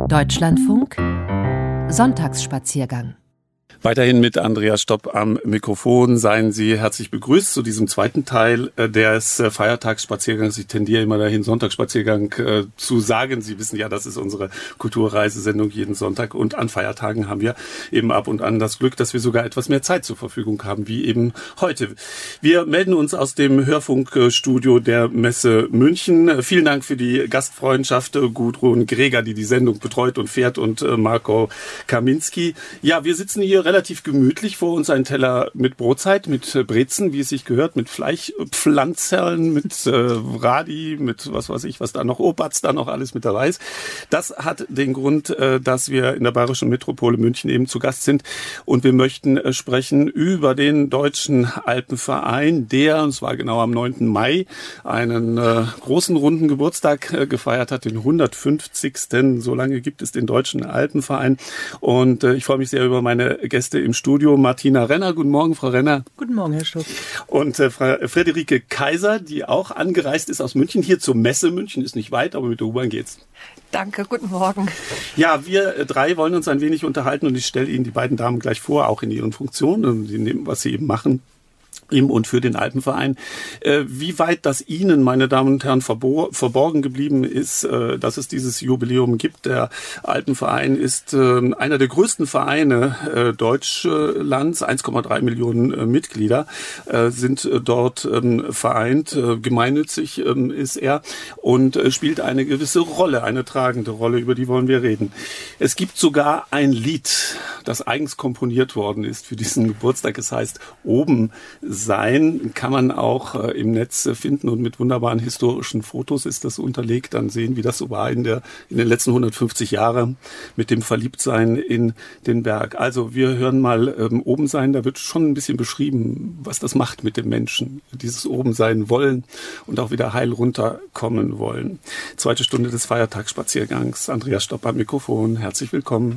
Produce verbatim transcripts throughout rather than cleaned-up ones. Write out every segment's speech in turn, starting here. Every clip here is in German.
Deutschlandfunk Sonntagsspaziergang. Weiterhin mit Andreas Stopp am Mikrofon. Seien Sie herzlich begrüßt zu diesem zweiten Teil des Feiertagsspaziergangs. Ich tendiere immer dahin, Sonntagsspaziergang äh, zu sagen. Sie wissen ja, das ist unsere Kulturreisesendung jeden Sonntag. Und an Feiertagen haben wir eben ab und an das Glück, dass wir sogar etwas mehr Zeit zur Verfügung haben, wie eben heute. Wir melden uns aus dem Hörfunkstudio der Messe München. Vielen Dank für die Gastfreundschaft, Gudrun Greger, die die Sendung betreut und fährt, und äh, Marco Kaminski. Ja, wir sitzen hier relativ gemütlich, vor uns ein Teller mit Brotzeit, mit Brezen, wie es sich gehört, mit Fleischpflanzerln, mit äh, Radi, mit was weiß ich, was da noch, Opatz da noch alles mit dabei ist. Das hat den Grund, äh, dass wir in der Bayerischen Metropole München eben zu Gast sind, und wir möchten äh, sprechen über den Deutschen Alpenverein, der, und zwar genau am neunten Mai, einen äh, großen runden Geburtstag äh, gefeiert hat, den hundertfünfzigsten So lange gibt es den Deutschen Alpenverein, und äh, ich freue mich sehr über meine Gäste im Studio. Martina Renner, guten Morgen, Frau Renner. Guten Morgen, Herr Stopp. Und äh, Frau Friederike Kaiser, die auch angereist ist aus München, hier zur Messe. München ist nicht weit, aber mit der U-Bahn geht's. Danke, guten Morgen. Ja, wir drei wollen uns ein wenig unterhalten, und ich stelle Ihnen die beiden Damen gleich vor, auch in ihren Funktionen, in dem, was sie eben machen. Im und für den Alpenverein. Äh, wie weit das Ihnen, meine Damen und Herren, verbor- verborgen geblieben ist, äh, dass es dieses Jubiläum gibt. Der Alpenverein ist äh, einer der größten Vereine äh, Deutschlands. eins Komma drei Millionen äh, Mitglieder äh, sind äh, dort ähm, vereint. Äh, gemeinnützig ähm, ist er und äh, spielt eine gewisse Rolle, eine tragende Rolle, über die wollen wir reden. Es gibt sogar ein Lied, das eigens komponiert worden ist für diesen Geburtstag. Es heißt Oben sein, kann man auch äh, im Netz finden, und mit wunderbaren historischen Fotos ist das unterlegt. Dann sehen, wie das so war in der in den letzten hundertfünfzig Jahren mit dem Verliebtsein in den Berg. Also wir hören mal ähm, Oben sein. Da wird schon ein bisschen beschrieben, was das macht mit dem Menschen. Dieses Oben sein wollen und auch wieder heil runterkommen wollen. Zweite Stunde des Feiertagsspaziergangs. Andreas Stopp am Mikrofon. Herzlich willkommen.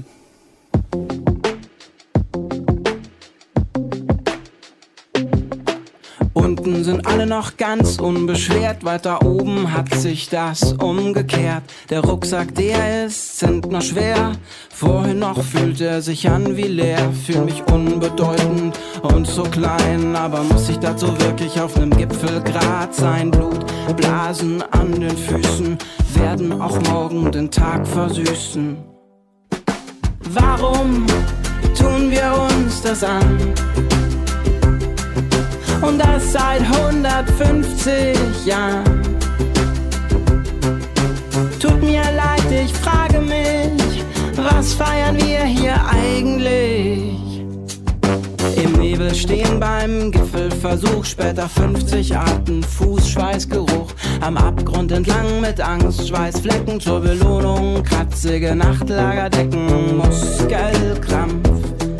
Unten sind alle noch ganz unbeschwert, weiter oben hat sich das umgekehrt. Der Rucksack, der ist zentner schwer, vorhin noch fühlt er sich an wie leer. Fühl mich unbedeutend und so klein, aber muss ich dazu wirklich auf nem Gipfelgrat sein? Blutblasen an den Füßen werden auch morgen den Tag versüßen. Warum tun wir uns das an? Und das seit hundertfünfzig Jahren. Tut mir leid, ich frage mich, was feiern wir hier eigentlich? Im Nebel stehen beim Gipfelversuch, später fünfzig Arten Fußschweißgeruch. Am Abgrund entlang mit Angst, Schweißflecken zur Belohnung, kratzige Nachtlagerdecken, Muskelkrampf,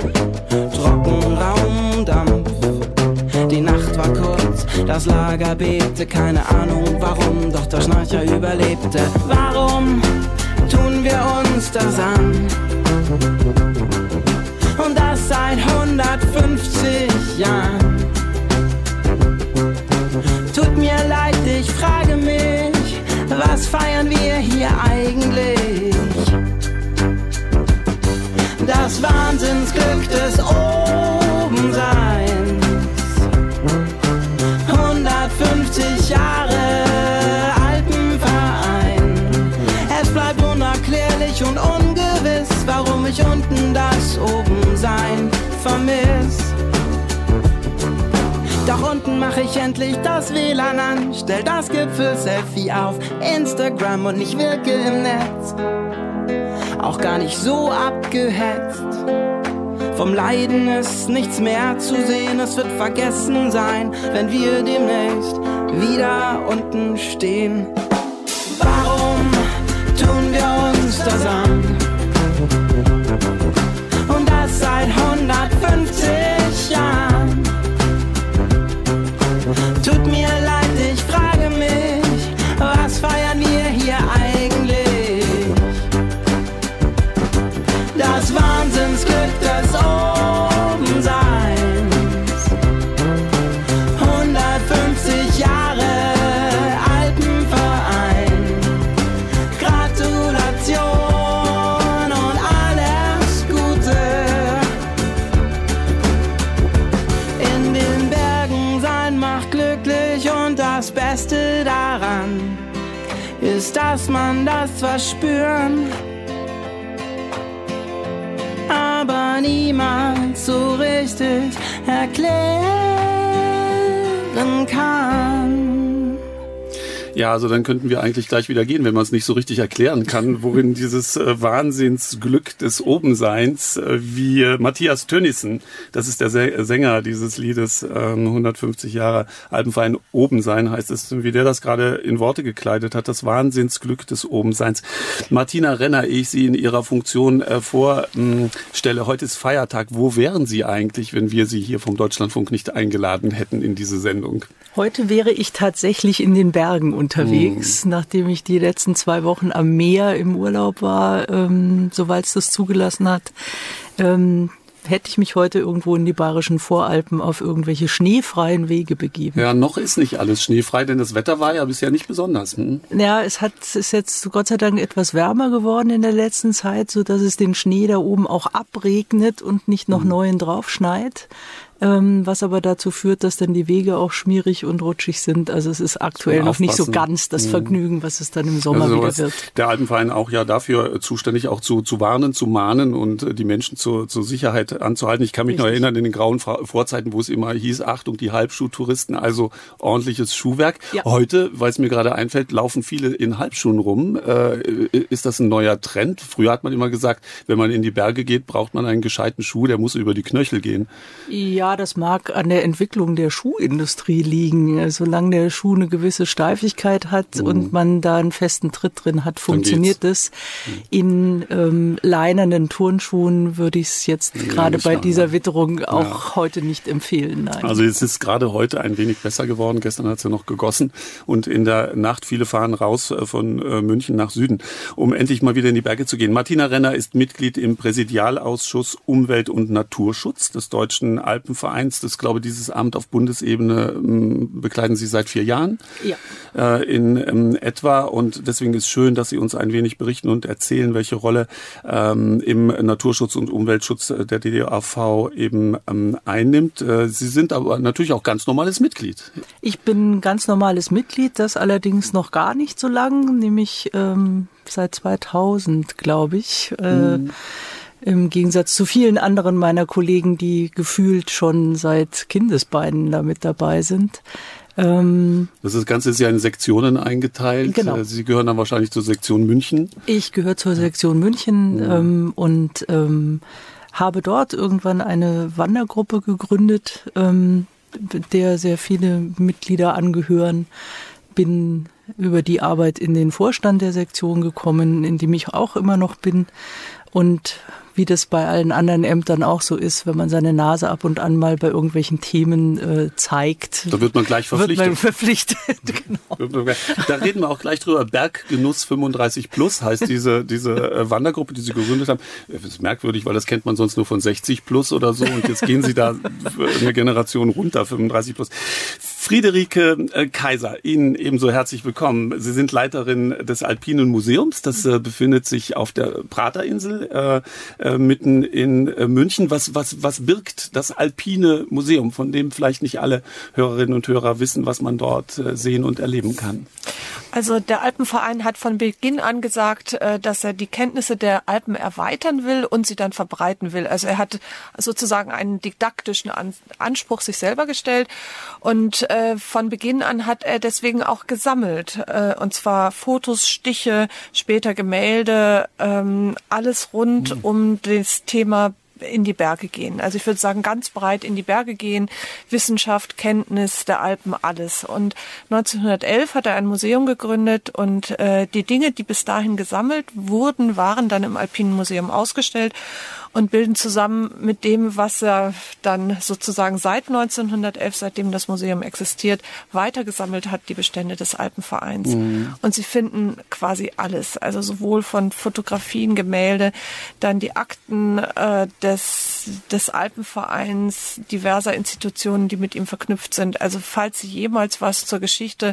Trockenraumdampf. Die Nacht war kurz, das Lager bebte, keine Ahnung warum, doch der Schnarcher überlebte. Warum tun wir uns das an? Und das seit hundertfünfzig Jahren. Tut mir leid, ich frage mich, was feiern wir hier eigentlich? Das Wahnsinnsglück des Obenseins. hundertfünfzig Jahre Alpenverein. Es bleibt unerklärlich und ungewiss, warum ich unten das Obensein vermiss. Doch unten mach ich endlich das W L A N an, stell das Gipfel-Selfie auf Instagram und ich wirke im Netz auch gar nicht so abgehetzt. Vom Leiden ist nichts mehr zu sehen, es wird vergessen sein, wenn wir demnächst wieder unten stehen. Warum tun wir uns das an? Und das seit hundertfünfzig Jahren. Tut mir leid, ich frage mich, was feiern wir hier eigentlich? Das Wahnsinnsglück des Obenseins. hundertfünfzig Jahre Alpenverein. ist, dass man das zwar spüren, aber niemals so richtig erklären kann. Ja, also dann könnten wir eigentlich gleich wieder gehen, wenn man es nicht so richtig erklären kann, worin dieses äh, Wahnsinnsglück des Obenseins, äh, wie äh, Matthias Tönnissen, das ist der Se- Sänger dieses Liedes, äh, hundertfünfzig Jahre Alpenverein Obensein heißt es, wie der das gerade in Worte gekleidet hat, das Wahnsinnsglück des Obenseins. Martina Renner, ehe ich Sie in Ihrer Funktion äh, vorstelle, heute ist Feiertag. Wo wären Sie eigentlich, wenn wir Sie hier vom Deutschlandfunk nicht eingeladen hätten in diese Sendung? Heute wäre ich tatsächlich in den Bergen unterwegs, hm. nachdem ich die letzten zwei Wochen am Meer im Urlaub war, ähm, soweit es das zugelassen hat. Ähm, hätte ich mich heute irgendwo in die bayerischen Voralpen auf irgendwelche schneefreien Wege begeben. Ja, noch ist nicht alles schneefrei, denn das Wetter war ja bisher nicht besonders. Hm? Ja, es hat, es ist jetzt Gott sei Dank etwas wärmer geworden in der letzten Zeit, so dass es den Schnee da oben auch abregnet und nicht noch hm. neuen draufschneit. Ähm, was aber dazu führt, dass dann die Wege auch schmierig und rutschig sind. Also es ist aktuell noch nicht so ganz das Vergnügen, was es dann im Sommer also wieder wird. Der Alpenverein auch ja dafür zuständig, auch zu, zu warnen, zu mahnen und die Menschen zur, zur Sicherheit anzuhalten. Ich kann mich Richtig. noch erinnern in den grauen Vorzeiten, wo es immer hieß, Achtung, die Halbschuhtouristen, also ordentliches Schuhwerk. Ja. Heute, weil es mir gerade einfällt, laufen viele in Halbschuhen rum. Äh, ist das ein neuer Trend? Früher hat man immer gesagt, wenn man in die Berge geht, braucht man einen gescheiten Schuh, der muss über die Knöchel gehen. Ja. Ja, das mag an der Entwicklung der Schuhindustrie liegen. Solange der Schuh eine gewisse Steifigkeit hat mhm. und man da einen festen Tritt drin hat, funktioniert es. Mhm. In ähm, leinernen Turnschuhen würde ich es jetzt ja, gerade bei dieser ne? Witterung auch ja. heute nicht empfehlen. Nein. Also es ist gerade heute ein wenig besser geworden. Gestern hat es ja noch gegossen und in der Nacht, viele fahren raus von äh, München nach Süden, um endlich mal wieder in die Berge zu gehen. Martina Renner ist Mitglied im Präsidialausschuss Umwelt- und Naturschutz des Deutschen Alpenvereins. Vereins, das glaube dieses Amt auf Bundesebene ähm, bekleiden Sie seit vier Jahren ja. äh, in ähm, etwa und deswegen ist schön, dass Sie uns ein wenig berichten und erzählen, welche Rolle ähm, im Naturschutz und Umweltschutz der D D A V eben ähm, einnimmt. Äh, Sie sind aber natürlich auch ganz normales Mitglied. Ich bin ganz normales Mitglied, das allerdings noch gar nicht so lang, nämlich ähm, seit zweitausend, glaube ich. Äh, mhm. Im Gegensatz zu vielen anderen meiner Kollegen, die gefühlt schon seit Kindesbeinen da mit dabei sind. Ähm, das Ganze ist ja in Sektionen eingeteilt. Genau. Sie gehören dann wahrscheinlich zur Sektion München. Ich gehöre zur Sektion München ja. ähm, und ähm, habe dort irgendwann eine Wandergruppe gegründet, ähm, der sehr viele Mitglieder angehören. Bin über die Arbeit in den Vorstand der Sektion gekommen, in dem ich auch immer noch bin. Und wie das bei allen anderen Ämtern auch so ist, wenn man seine Nase ab und an mal bei irgendwelchen Themen äh, zeigt. Da wird man gleich verpflichtet. Wird man verpflichtet, genau. Da reden wir auch gleich drüber. Berggenuss fünfunddreißig plus heißt diese diese äh, Wandergruppe, die Sie gegründet haben. Das ist merkwürdig, weil das kennt man sonst nur von sechzig plus oder so. Und jetzt gehen Sie da eine Generation runter, fünfunddreißig plus. Friederike äh, Kaiser, Ihnen ebenso herzlich willkommen. Sie sind Leiterin des Alpinen Museums. Das äh, befindet sich auf der Praterinsel. Äh, äh, mitten in äh, München. Was, was, was birgt das Alpine Museum, von dem vielleicht nicht alle Hörerinnen und Hörer wissen, was man dort äh, sehen und erleben kann? Also der Alpenverein hat von Beginn an gesagt, äh, dass er die Kenntnisse der Alpen erweitern will und sie dann verbreiten will. Also er hat sozusagen einen didaktischen An- Anspruch sich selber gestellt und äh, von Beginn an hat er deswegen auch gesammelt. Äh, und zwar Fotos, Stiche, später Gemälde, ähm, alles rund mhm. um das Thema in die Berge gehen. Also ich würde sagen, ganz breit in die Berge gehen, Wissenschaft, Kenntnis der Alpen, alles. Und neunzehnhundertelf hat er ein Museum gegründet und äh, die Dinge, die bis dahin gesammelt wurden, waren dann im Alpinen Museum ausgestellt und bilden zusammen mit dem, was er dann sozusagen seit neunzehnhundertelf, seitdem das Museum existiert, weitergesammelt hat, die Bestände des Alpenvereins. Mhm. Und Sie finden quasi alles, also sowohl von Fotografien, Gemälde, dann die Akten äh, des, des Alpenvereins, diverser Institutionen, die mit ihm verknüpft sind. Also falls Sie jemals was zur Geschichte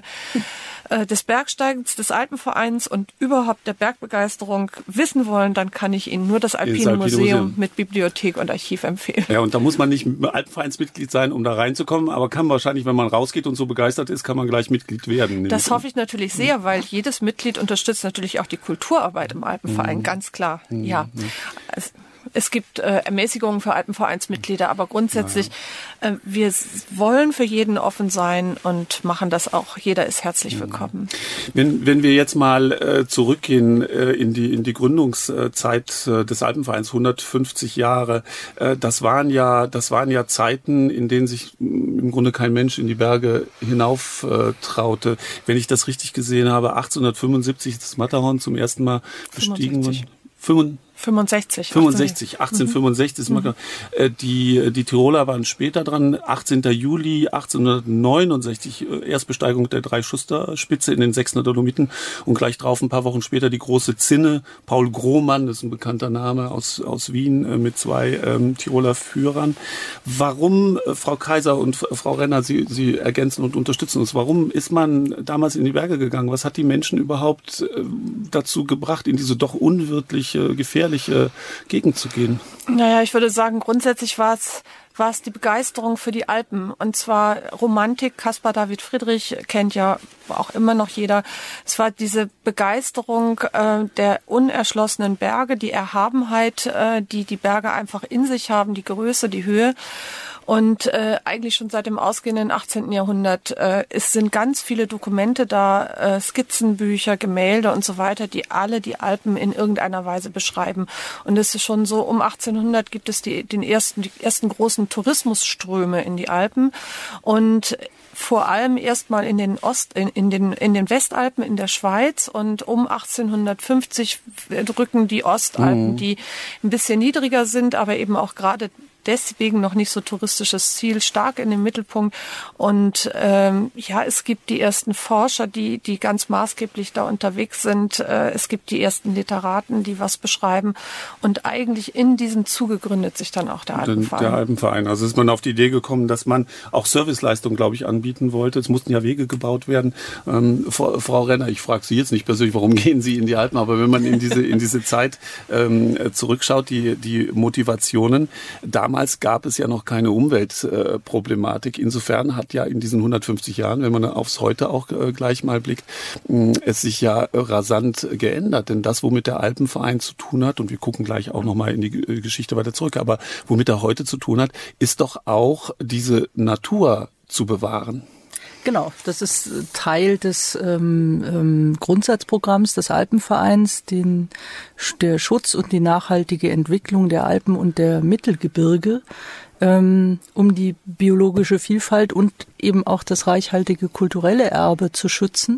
äh, des Bergsteigens, des Alpenvereins und überhaupt der Bergbegeisterung wissen wollen, dann kann ich Ihnen nur das Alpine Museum mhm. mit Bibliothek und Archiv empfehlen. Ja, und da muss man nicht Alpenvereinsmitglied sein, um da reinzukommen, aber kann wahrscheinlich, wenn man rausgeht und so begeistert ist, kann man gleich Mitglied werden. Das hoffe ich natürlich sehr, weil jedes Mitglied unterstützt natürlich auch die Kulturarbeit im Alpenverein, mhm. ganz klar. Mhm. Ja. Also, es gibt äh, Ermäßigungen für Alpenvereinsmitglieder, aber grundsätzlich, äh, wir wollen für jeden offen sein und machen das auch. Jeder ist herzlich willkommen. Wenn, wenn wir jetzt mal äh, zurückgehen äh, in die in die Gründungszeit äh, des Alpenvereins, hundertfünfzig Jahre, äh, das waren ja das waren ja Zeiten, in denen sich im Grunde kein Mensch in die Berge hinauf äh, traute. Wenn ich das richtig gesehen habe, achtzehnhundertfünfundsiebzig ist das Matterhorn zum ersten Mal bestiegen worden. fünfundsechzig. fünfundsechzig, achtzehnhundertfünfundsechzig. Mhm. Die, die Tiroler waren später dran. achtzehnten Juli achtzehnhundertneunundsechzig, Erstbesteigung der Drei-Schuster-Spitze in den Sächsener Dolomiten. Und gleich drauf, ein paar Wochen später, die große Zinne. Paul Grohmann, das ist ein bekannter Name aus, aus Wien, mit zwei ähm, Tiroler Führern. Warum, Frau Kaiser und Frau Renner, Sie, Sie ergänzen und unterstützen uns, warum ist man damals in die Berge gegangen? Was hat die Menschen überhaupt äh, dazu gebracht, in diese doch unwirtliche, gefährliche Gegend zu gehen? Naja, ich würde sagen, grundsätzlich war es war es die Begeisterung für die Alpen. Und zwar Romantik. Caspar David Friedrich kennt ja auch immer noch jeder. Es war diese Begeisterung äh, der unerschlossenen Berge, die Erhabenheit, äh, die die Berge einfach in sich haben, die Größe, die Höhe. Und äh, eigentlich schon seit dem ausgehenden achtzehnten Jahrhundert äh, es sind ganz viele Dokumente da, äh, Skizzenbücher, Gemälde und so weiter, die alle die Alpen in irgendeiner Weise beschreiben. Und es ist schon so, um achtzehnhundert gibt es die, den ersten, die ersten großen Tourismusströme in die Alpen. Und vor allem erstmal in den Ost, in, in den, in den Westalpen in der Schweiz, und um achtzehnhundertfünfzig drücken die Ostalpen, mhm. die ein bisschen niedriger sind, aber eben auch gerade deswegen noch nicht so touristisches Ziel, stark in den Mittelpunkt. Und ähm, ja, es gibt die ersten Forscher, die die ganz maßgeblich da unterwegs sind. Äh, es gibt die ersten Literaten, die was beschreiben. Und eigentlich in diesem Zuge gründet sich dann auch der Alpenverein. Der Alpenverein. Also ist man auf die Idee gekommen, dass man auch Serviceleistungen, glaube ich, anbieten wollte. Es mussten ja Wege gebaut werden. Ähm, Frau, Frau Renner, ich frage Sie jetzt nicht persönlich, warum gehen Sie in die Alpen? Aber wenn man in diese in diese Zeit ähm, zurückschaut, die die Motivationen, damals Damals gab es ja noch keine Umweltproblematik. Insofern hat ja in diesen hundertfünfzig Jahren, wenn man aufs Heute auch gleich mal blickt, es sich ja rasant geändert. Denn das, womit der Alpenverein zu tun hat, und wir gucken gleich auch nochmal in die Geschichte weiter zurück, aber womit er heute zu tun hat, ist doch auch diese Natur zu bewahren. Genau, das ist Teil des ähm, ähm, Grundsatzprogramms des Alpenvereins, den, der Schutz und die nachhaltige Entwicklung der Alpen und der Mittelgebirge, ähm, um die biologische Vielfalt und eben auch das reichhaltige kulturelle Erbe zu schützen.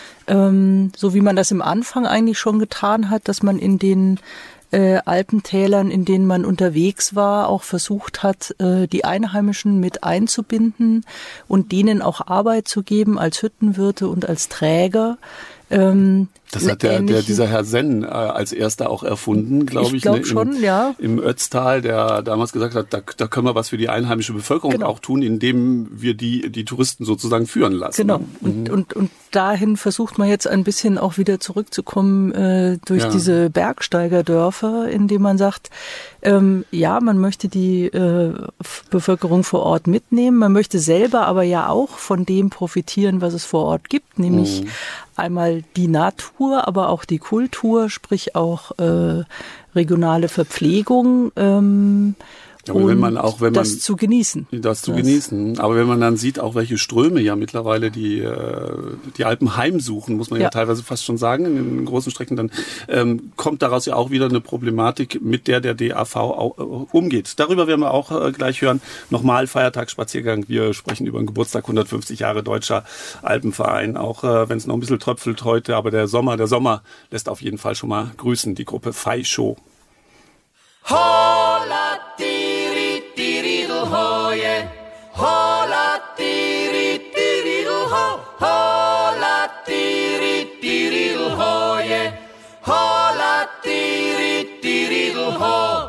Ähm, so wie man das im Anfang eigentlich schon getan hat, dass man in den Äh, Alpentälern, in denen man unterwegs war, auch versucht hat, äh, die Einheimischen mit einzubinden und denen auch Arbeit zu geben als Hüttenwirte und als Träger. Ähm, das hat der, der, dieser Herr Senn äh, als erster auch erfunden, glaube ich. Ich glaube ne, schon, ja. Im Ötztal, der damals gesagt hat, da, da können wir was für die einheimische Bevölkerung genau. auch tun, indem wir die, die Touristen sozusagen führen lassen. Genau. Und, mhm. und, und dahin versucht man jetzt ein bisschen auch wieder zurückzukommen äh, durch ja. diese Bergsteigerdörfer, indem man sagt, ähm, ja, man möchte die äh, Bevölkerung vor Ort mitnehmen, man möchte selber aber ja auch von dem profitieren, was es vor Ort gibt, nämlich mhm. einmal die Natur, aber auch die Kultur, sprich auch äh, regionale Verpflegung. Ähm, Aber und wenn man auch, wenn das man, zu genießen. Das zu das. genießen. Aber wenn man dann sieht, auch welche Ströme ja mittlerweile die, die Alpen heimsuchen, muss man ja. ja teilweise fast schon sagen, in den großen Strecken, dann ähm, kommt daraus ja auch wieder eine Problematik, mit der der D A V auch, äh, umgeht. Darüber werden wir auch äh, gleich hören. Nochmal Feiertagsspaziergang. Wir sprechen über den Geburtstag, hundertfünfzig Jahre Deutscher Alpenverein. Auch äh, wenn es noch ein bisschen tröpfelt heute, aber der Sommer, der Sommer lässt auf jeden Fall schon mal grüßen, die Gruppe Fei Show. Hola, tiri, tiridel, hoje. Hola, tiri, tiridel, ho. Hola, tiri, tiridel, hoje. Hola, tiri, tiridel, ho.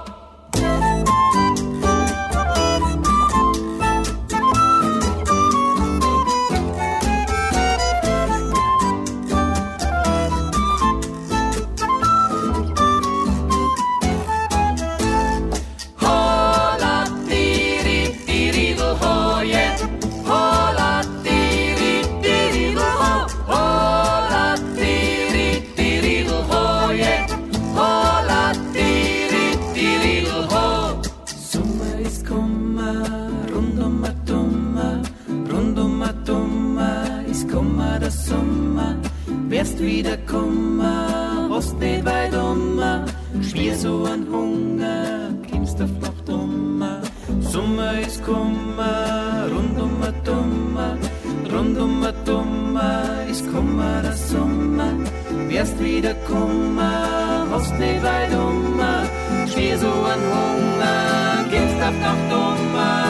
wirst wieder kommen, hast nicht weit um, schwer so ein Hunger, kommst auf Nacht um. Sommer ist Kummer, rund um a Dummer, rund um a Dummer ist Kummer der Sommer. Wirst wieder Kummer, hast nicht weit um, schwer so ein Hunger, kommst auf Nacht um.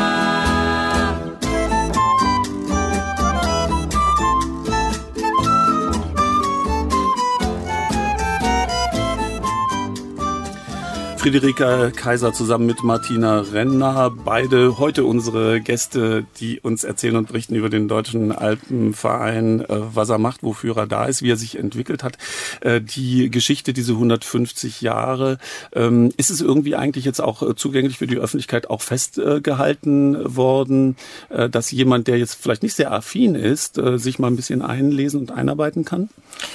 Friederike Kaiser zusammen mit Martina Renner, beide heute unsere Gäste, die uns erzählen und berichten über den Deutschen Alpenverein, was er macht, wofür er da ist, wie er sich entwickelt hat. Die Geschichte, diese hundertfünfzig Jahre, ist es irgendwie eigentlich jetzt auch zugänglich für die Öffentlichkeit auch festgehalten worden, dass jemand, der jetzt vielleicht nicht sehr affin ist, sich mal ein bisschen einlesen und einarbeiten kann?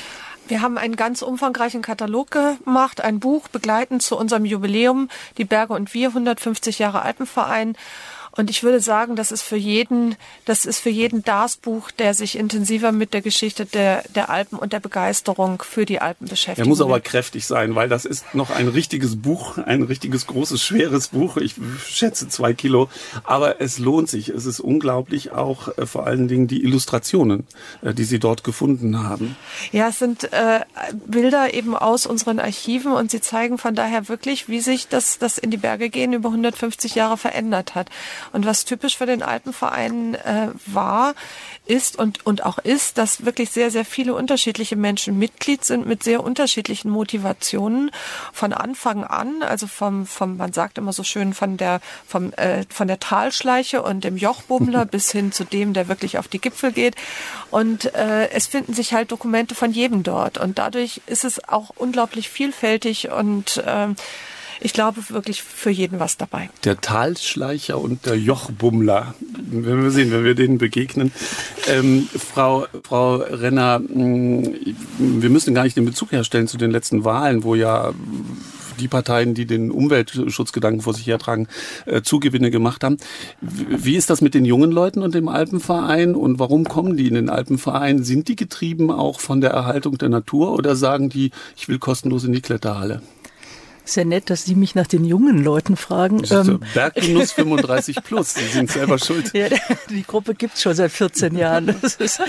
Wir haben einen ganz umfangreichen Katalog gemacht, ein Buch begleitend zu unserem Jubiläum, die Berge und wir, hundertfünfzig Jahre Alpenverein. Und ich würde sagen, das ist für jeden, das ist für jeden das Buch, der sich intensiver mit der Geschichte der, der Alpen und der Begeisterung für die Alpen beschäftigt. Er muss aber kräftig sein, weil das ist noch ein richtiges Buch, ein richtiges großes, schweres Buch. Ich schätze zwei Kilo. Aber es lohnt sich. Es ist unglaublich auch äh, vor allen Dingen die Illustrationen, äh, die Sie dort gefunden haben. Ja, es sind äh, Bilder eben aus unseren Archiven und sie zeigen von daher wirklich, wie sich das, das in die Berge gehen über hundertfünfzig Jahre verändert hat. Und was typisch für den Alpenverein äh, war, ist und, und auch ist, dass wirklich sehr, sehr viele unterschiedliche Menschen Mitglied sind mit sehr unterschiedlichen Motivationen von Anfang an, also vom, vom man sagt immer so schön, von der, vom, äh, von der Talschleiche und dem Jochbummler bis hin zu dem, der wirklich auf die Gipfel geht. Und äh, es finden sich halt Dokumente von jedem dort. Und dadurch ist es auch unglaublich vielfältig und äh, ich glaube wirklich für jeden was dabei. Der Talschleicher und der Jochbummler, wenn wir sehen, wenn wir denen begegnen. Ähm, Frau, Frau Renner, mh, wir müssen gar nicht den Bezug herstellen zu den letzten Wahlen, wo ja die Parteien, die den Umweltschutzgedanken vor sich hertragen, äh, Zugewinne gemacht haben. Wie ist das mit den jungen Leuten und dem Alpenverein und warum kommen die in den Alpenverein? Sind die getrieben auch von der Erhaltung der Natur oder sagen die, ich will kostenlos in die Kletterhalle? Sehr nett, dass Sie mich nach den jungen Leuten fragen. Ähm, Berggenuss fünfunddreißig plus, Sie sind selber schuld. Ja, die Gruppe gibt's schon seit vierzehn Jahren. Das ist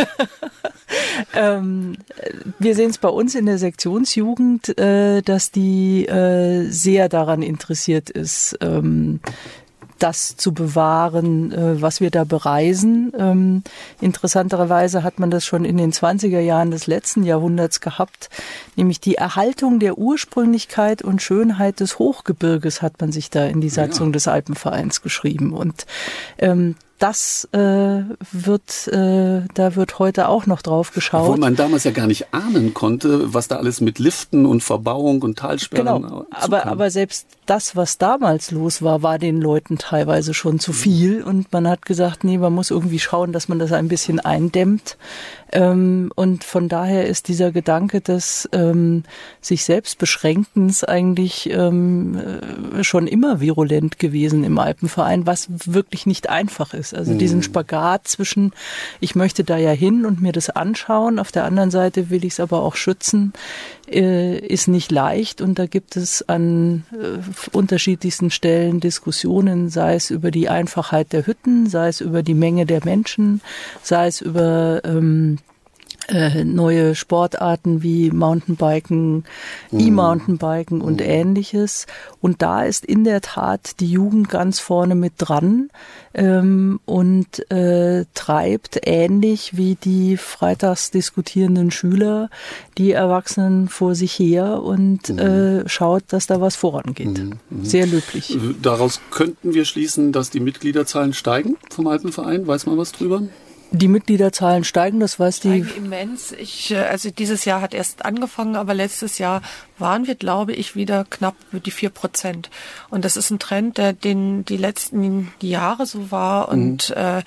ähm, wir sehen es bei uns in der Sektionsjugend, äh, dass die äh, sehr daran interessiert ist, ähm, das zu bewahren, was wir da bereisen. Ähm, interessanterweise hat man das schon in den zwanziger Jahren des letzten Jahrhunderts gehabt, nämlich die Erhaltung der Ursprünglichkeit und Schönheit des Hochgebirges hat man sich da in die Satzung ja. des Alpenvereins geschrieben. Und ähm, das äh, wird, äh, da wird heute auch noch drauf geschaut. Obwohl man damals ja gar nicht ahnen konnte, was da alles mit Liften und Verbauung und Talsperren genau. aber, aber selbst das, was damals los war, war den Leuten teilweise schon zu viel. Und man hat gesagt, nee, man muss irgendwie schauen, dass man das ein bisschen eindämmt. Ähm, und von daher ist dieser Gedanke des ähm, sich selbst Beschränkens eigentlich ähm, schon immer virulent gewesen im Alpenverein, was wirklich nicht einfach ist. Also mhm. diesen Spagat zwischen, ich möchte da ja hin und mir das anschauen, auf der anderen Seite will ich es aber auch schützen, äh, ist nicht leicht. Und da gibt es an äh, unterschiedlichsten Stellen Diskussionen, sei es über die Einfachheit der Hütten, sei es über die Menge der Menschen, sei es über ähm, Äh, neue Sportarten wie Mountainbiken, mhm. E-Mountainbiken und mhm. Ähnliches. Und da ist in der Tat die Jugend ganz vorne mit dran ähm, und äh, treibt ähnlich wie die freitags diskutierenden Schüler die Erwachsenen vor sich her und mhm. äh, schaut, dass da was vorangeht. Mhm. Mhm. Sehr löblich. Daraus könnten wir schließen, dass die Mitgliederzahlen steigen vom Alpenverein. Weiß man was drüber? Die Mitgliederzahlen steigen, das weiß die. Steigen immens. Ich, also dieses Jahr hat erst angefangen, aber letztes Jahr waren wir, glaube ich, wieder knapp über die vier Prozent. Und das ist ein Trend, der den die letzten Jahre so war. Und mhm. äh,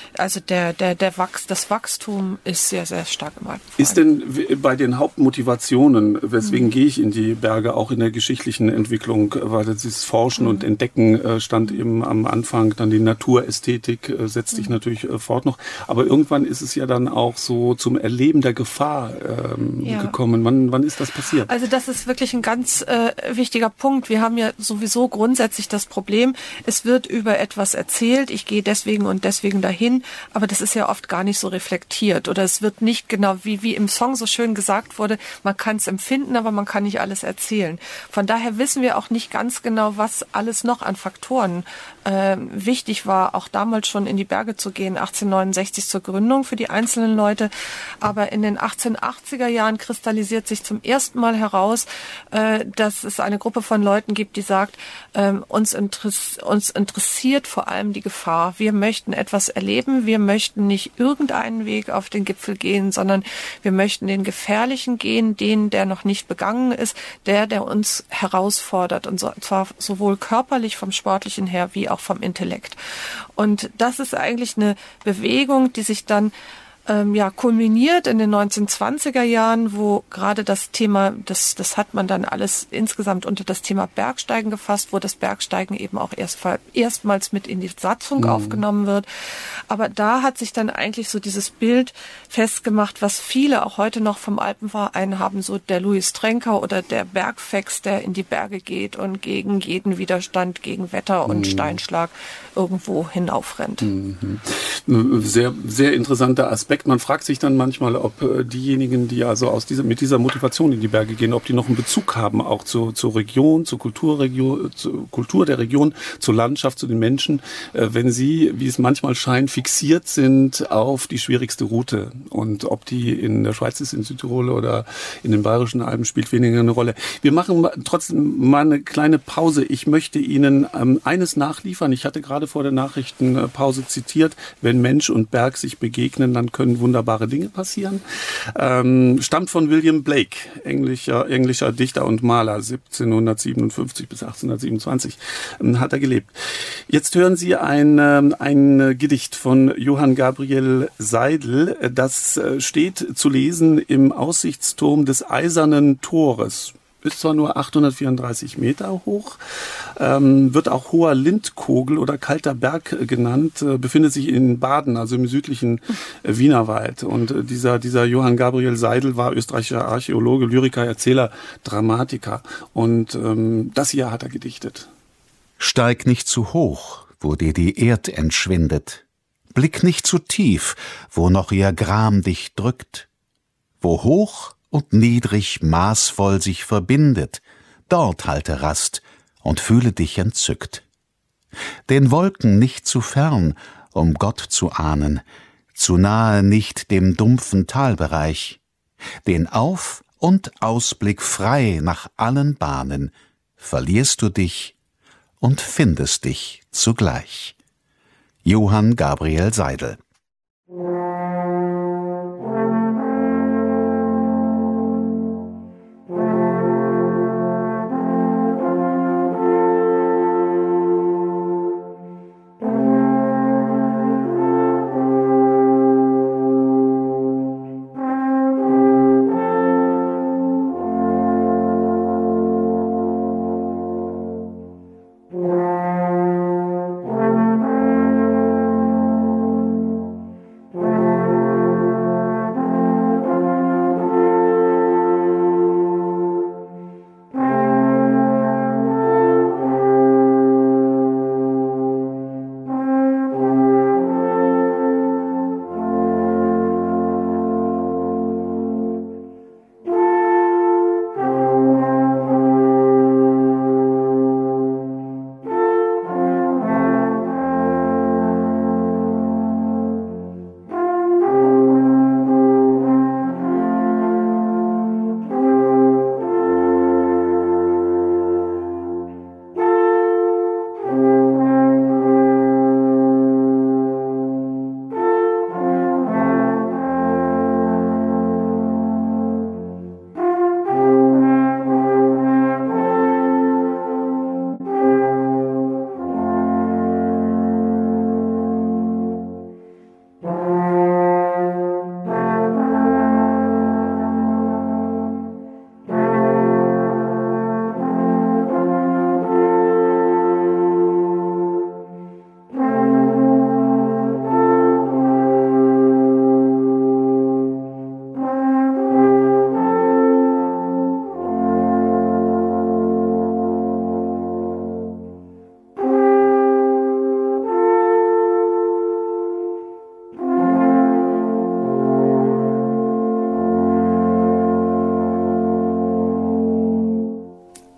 also der, der, der Wachs, das Wachstum ist sehr, sehr stark im Alpenverein. Ist denn bei den Hauptmotivationen, weswegen mhm. gehe ich in die Berge, auch in der geschichtlichen Entwicklung, weil dieses Forschen mhm. und Entdecken stand eben am Anfang, dann die Naturästhetik setzt sich mhm. natürlich fort noch, aber irgendwann ist es ja dann auch so zum Erleben der Gefahr ähm, ja. gekommen. Wann, wann ist das passiert? Also das ist wirklich ein ganz äh, wichtiger Punkt. Wir haben ja sowieso grundsätzlich das Problem, es wird über etwas erzählt, ich gehe deswegen und deswegen dahin, aber das ist ja oft gar nicht so reflektiert oder es wird nicht genau, wie, wie im Song so schön gesagt wurde, man kann es empfinden, aber man kann nicht alles erzählen. Von daher wissen wir auch nicht ganz genau, was alles noch an Faktoren äh, wichtig war, auch damals schon in die Berge zu gehen, achtzehnhundertneunundsechzig zur Gründung für die einzelnen Leute, aber in den achtzehnhundertachtziger Jahren kristallisiert sich zum ersten Mal heraus, äh, dass es eine Gruppe von Leuten gibt, die sagt, äh, uns, interess- uns interessiert vor allem die Gefahr. Wir möchten etwas erleben, wir möchten nicht irgendeinen Weg auf den Gipfel gehen, sondern wir möchten den gefährlichen gehen, den, der noch nicht begangen ist, der, der uns herausfordert, und so, zwar sowohl körperlich vom Sportlichen her, wie auch vom Intellekt. Und das ist eigentlich eine Bewegung, die sich dann Ähm, ja, kulminiert in den neunzehnhundertzwanziger Jahren, wo gerade das Thema, das, das hat man dann alles insgesamt unter das Thema Bergsteigen gefasst, wo das Bergsteigen eben auch erst, erstmals mit in die Satzung mhm. aufgenommen wird. Aber da hat sich dann eigentlich so dieses Bild festgemacht, was viele auch heute noch vom Alpenverein haben, so der Louis Trenker oder der Bergfex, der in die Berge geht und gegen jeden Widerstand, gegen Wetter und mhm. Steinschlag irgendwo hinaufrennt. Mhm. Sehr, sehr interessanter Aspekt. Man fragt sich dann manchmal, ob äh, diejenigen, die also aus dieser, mit dieser Motivation in die Berge gehen, ob die noch einen Bezug haben, auch zu, zur Region, zur Kulturregion, zur Kultur der Region, zur Landschaft, zu den Menschen, äh, wenn sie, wie es manchmal scheint, fixiert sind auf die schwierigste Route. Und ob die in der Schweiz ist, in Südtirol oder in den Bayerischen Alpen, spielt weniger eine Rolle. Wir machen trotzdem mal eine kleine Pause. Ich möchte Ihnen ähm, eines nachliefern. Ich hatte gerade vor der Nachrichtenpause zitiert, wenn Mensch und Berg sich begegnen, dann können wunderbare Dinge passieren. Ähm, stammt von William Blake, englischer, englischer Dichter und Maler, siebzehnhundertsiebenundfünfzig bis achtzehnhundertsiebenundzwanzig ähm, hat er gelebt. Jetzt hören Sie ein, ähm, ein Gedicht von Johann Gabriel Seidel. Das äh, steht zu lesen im Aussichtsturm des Eisernen Tores. Ist zwar nur achthundertvierunddreißig Meter hoch, ähm, wird auch Hoher Lindkogel oder Kalter Berg genannt, äh, befindet sich in Baden, also im südlichen äh, Wienerwald. Und äh, dieser, dieser Johann Gabriel Seidel war österreichischer Archäologe, Lyriker, Erzähler, Dramatiker. Und ähm, das hier hat er gedichtet. Steig nicht zu hoch, wo dir die Erd entschwindet. Blick nicht zu tief, wo noch ihr Gram dich drückt. Wo hoch und niedrig maßvoll sich verbindet, dort halte Rast und fühle dich entzückt. Den Wolken nicht zu fern, um Gott zu ahnen, zu nahe nicht dem dumpfen Talbereich, den Auf- und Ausblick frei nach allen Bahnen, verlierst du dich und findest dich zugleich. Johann Gabriel Seidel. Wow.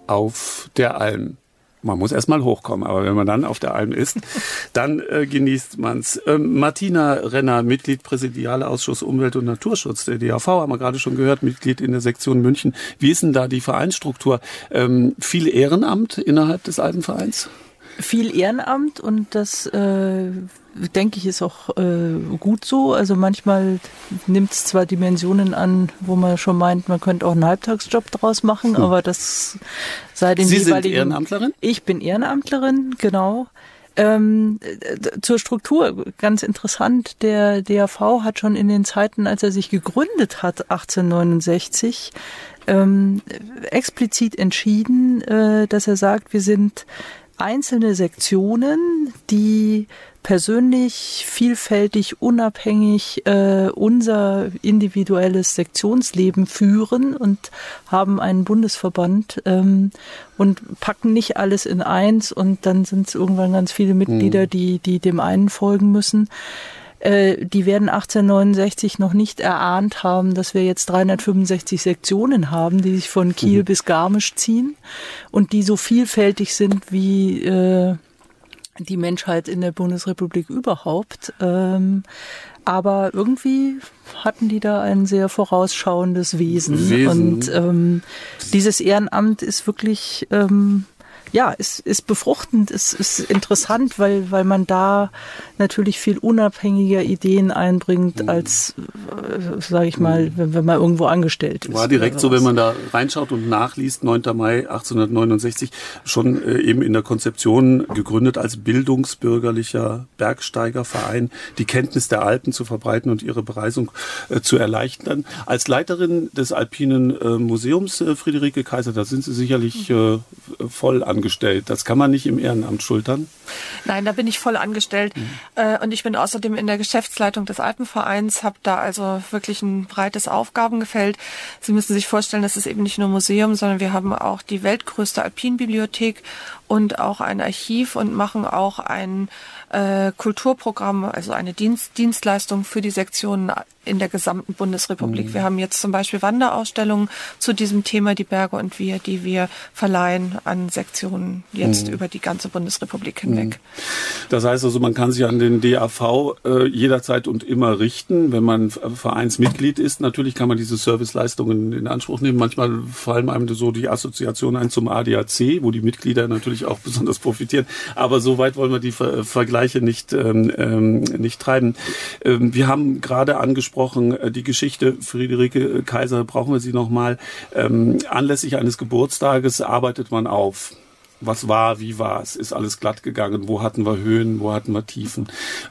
auf der Alm. Man muss erstmal hochkommen, aber wenn man dann auf der Alm ist, dann äh, genießt man's. Ähm, Martina Renner, Mitglied Präsidialausschuss Umwelt und Naturschutz der D A V, haben wir gerade schon gehört, Mitglied in der Sektion München. Wie ist denn da die Vereinsstruktur? Ähm, viel Ehrenamt innerhalb des Alpenvereins? Viel Ehrenamt und das, äh, denke ich, ist auch äh, gut so. Also manchmal nimmt es zwar Dimensionen an, wo man schon meint, man könnte auch einen Halbtagsjob draus machen, hm. aber das sei den Sie jeweiligen... Sie sind Ehrenamtlerin? Ich bin Ehrenamtlerin, genau. Ähm, zur Struktur, ganz interessant, der D A V hat schon in den Zeiten, als er sich gegründet hat, achtzehnhundertneunundsechzig, ähm, explizit entschieden, äh, dass er sagt, wir sind einzelne Sektionen, die persönlich, vielfältig, unabhängig äh, unser individuelles Sektionsleben führen und haben einen Bundesverband ähm, und packen nicht alles in eins und dann sind es irgendwann ganz viele Mitglieder, mhm. die, die dem einen folgen müssen. Äh, die werden achtzehnhundertneunundsechzig noch nicht erahnt haben, dass wir jetzt dreihundertfünfundsechzig Sektionen haben, die sich von Kiel mhm. bis Garmisch ziehen und die so vielfältig sind wie äh, die Menschheit in der Bundesrepublik überhaupt. Ähm, aber irgendwie hatten die da ein sehr vorausschauendes Wesen. Wesen. Und ähm, dieses Ehrenamt ist wirklich... Ähm, Ja, ist, ist befruchtend, ist, ist interessant, weil, weil man da natürlich viel unabhängiger Ideen einbringt, als, äh, sage ich mal, wenn, wenn man irgendwo angestellt ist. War direkt so, wenn man da reinschaut und nachliest, neunter Mai achtzehnhundertneunundsechzig, schon äh, eben in der Konzeption gegründet als bildungsbürgerlicher Bergsteigerverein, die Kenntnis der Alpen zu verbreiten und ihre Bereisung äh, zu erleichtern. Als Leiterin des Alpinen äh, Museums, äh, Friederike Kaiser, da sind Sie sicherlich äh, voll angestellt. Das kann man nicht im Ehrenamt schultern? Nein, da bin ich voll angestellt. Mhm. Äh, und ich bin außerdem in der Geschäftsleitung des Alpenvereins, habe da also wirklich ein breites Aufgabengefeld. Sie müssen sich vorstellen, das ist eben nicht nur ein Museum, sondern wir haben auch die weltgrößte Alpinbibliothek und auch ein Archiv und machen auch ein äh, Kulturprogramm, also eine Dienst, Dienstleistung für die Sektionen in der gesamten Bundesrepublik. Mhm. Wir haben jetzt zum Beispiel Wanderausstellungen zu diesem Thema, die Berge und wir, die wir verleihen an Sektionen jetzt mhm. über die ganze Bundesrepublik hinweg. Das heißt also, man kann sich an den D A V äh, jederzeit und immer richten, wenn man Vereinsmitglied ist. Natürlich kann man diese Serviceleistungen in Anspruch nehmen. Manchmal fallen einem so die Assoziationen ein zum A D A C, wo die Mitglieder natürlich auch besonders profitieren. Aber so weit wollen wir die Ver- Vergleiche nicht, ähm, nicht treiben. Ähm, wir haben gerade angesprochen, die Geschichte Friederike Kaiser, brauchen wir sie nochmal. Ähm, anlässlich eines Geburtstages arbeitet man auf. Was war, wie war es? Ist alles glatt gegangen? Wo hatten wir Höhen, wo hatten wir Tiefen?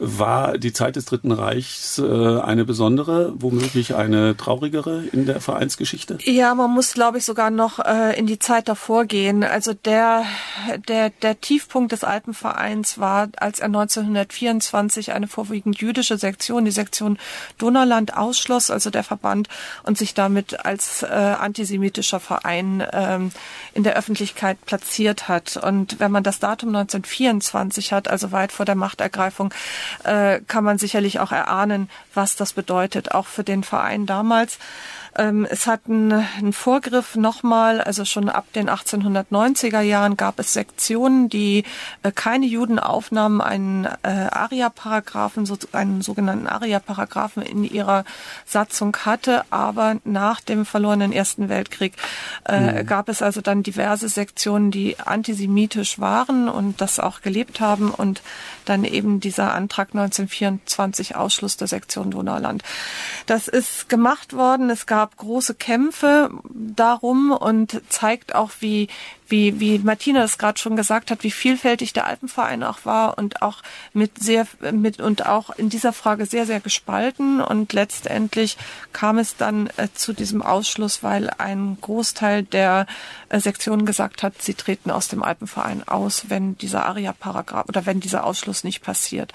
War die Zeit des Dritten Reichs äh, eine besondere, womöglich eine traurigere in der Vereinsgeschichte? Ja, man muss, glaube ich, sogar noch äh, in die Zeit davor gehen. Also der, der, der Tiefpunkt des Alpenvereins war, als er neunzehnhundertvierundzwanzig eine vorwiegend jüdische Sektion, die Sektion Donauland, ausschloss, also der Verband, und sich damit als äh, antisemitischer Verein ähm, in der Öffentlichkeit platziert hat. Und wenn man das Datum neunzehnhundertvierundzwanzig hat, also weit vor der Machtergreifung, äh, kann man sicherlich auch erahnen, was das bedeutet, auch für den Verein damals. Ähm, es hat einen, einen Vorgriff nochmal, also schon ab den achtzehnhundertneunziger Jahren gab es Sektionen, die äh, keine Juden aufnahmen, einen äh, Aria-Paragraphen, so, einen sogenannten Aria-Paragraphen in ihrer Satzung hatte, aber nach dem verlorenen Ersten Weltkrieg äh, mhm. gab es also dann diverse Sektionen, die antisemitisch waren und das auch gelebt haben und dann eben dieser Antrag neunzehnhundertvierundzwanzig Ausschluss der Sektion Donauland. Das ist gemacht worden, es gab große Kämpfe darum und zeigt auch, wie wie wie Martina das gerade schon gesagt hat, wie vielfältig der Alpenverein auch war und auch mit sehr mit und auch in dieser Frage sehr sehr gespalten, und letztendlich kam es dann äh, zu diesem Ausschluss, weil ein Großteil der äh, Sektionen gesagt hat, sie treten aus dem Alpenverein aus, wenn dieser Aria-Paragraph oder wenn dieser Ausschluss nicht passiert.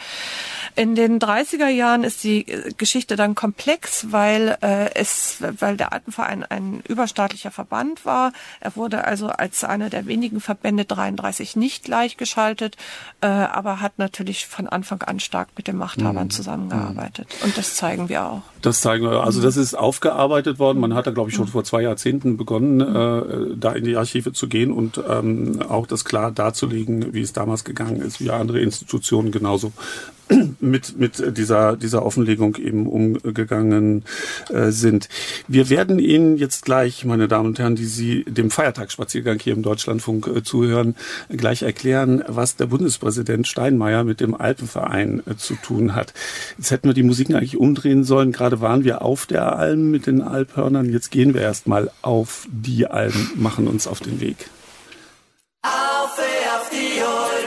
In den dreißiger Jahren ist die Geschichte dann komplex, weil äh, es weil der Alpenverein ein überstaatlicher Verband war. Er wurde also als eine einer der wenigen Verbände, dreiunddreißig, nicht gleichgeschaltet, äh, aber hat natürlich von Anfang an stark mit den Machthabern mhm. zusammengearbeitet. Und das zeigen wir auch. Das zeigen wir. Also das ist aufgearbeitet worden. Man hat da, glaube ich, schon vor zwei Jahrzehnten begonnen, äh, da in die Archive zu gehen und ähm, auch das klar darzulegen, wie es damals gegangen ist, wie andere Institutionen genauso mit mit dieser dieser Offenlegung eben umgegangen äh, sind. Wir werden Ihnen jetzt gleich, meine Damen und Herren, die Sie dem Feiertagsspaziergang hier im Deutschlandfunk äh, zuhören, gleich erklären, was der Bundespräsident Steinmeier mit dem Alpenverein äh, zu tun hat. Jetzt hätten wir die Musiken eigentlich umdrehen sollen. Gerade waren wir auf der Alm mit den Alphörnern. Jetzt gehen wir erstmal auf die Alm, machen uns auf den Weg. Auf, auf die Alm.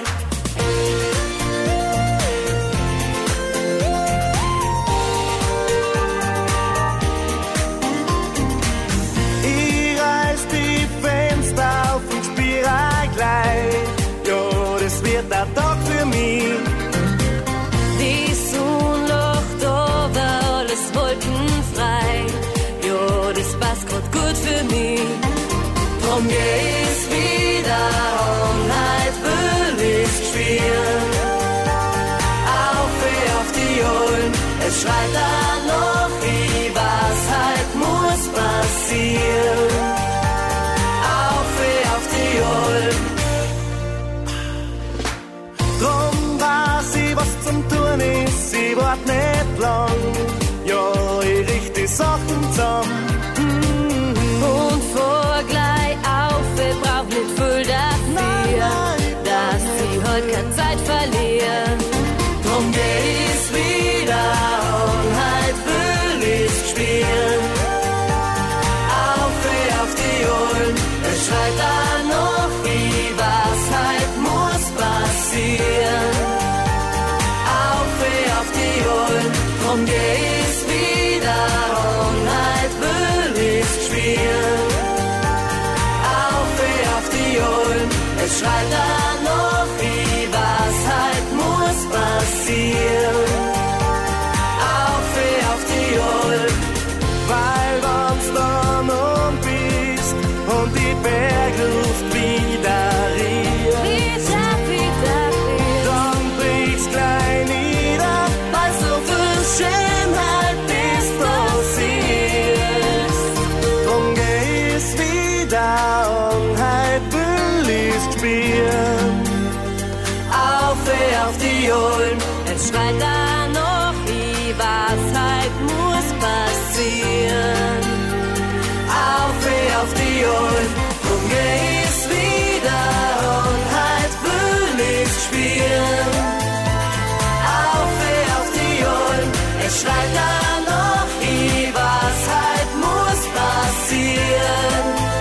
Der Tag für mich. Die Sonnenluft over, alles wolkenfrei. Ja, das passt grad gut für mich. Drum geh ich's wieder und halt will ich's spielen. Auf, auf die Alm, es schreit da noch, ich was halt muss passieren. Auf, auf die Alm. Drum weiß ich, was zum Tun ist, ich wart nicht lang. Ja, ich richt die Sachen zusammen. Mm-hmm. Und vor gleich auf, wir brauchen nicht viel dafür, nein, nein, dass sie heute keine Zeit verlieren. Drum geh ich's wieder und halt will ich's spielen. Auf, auf die Alm, es schreit da noch, ich was halt muss passieren. Auf, auf die Alm, drum geh ich's wieder und halt will ich's spielen. Auf, auf die Alm, es schreit da noch, ich was halt muss passieren. Auf, auf die Alm, weil wenn's dann um bist und die Bergluft wieder riecht, Wieder, wieder, wieder. dann bricht's gleich nieder, weil so viel Schönheit ist passiert. drum geh ich's wieder und halt will ich's spielen. Auf, auf die Alm, Es schreit da noch, wie was halt muss passieren. auf, auf die Alm, drum geh ich's wieder und halt will ich's spielen. Auf, auf die Alm, es schreit da noch, ich was halt muss passieren.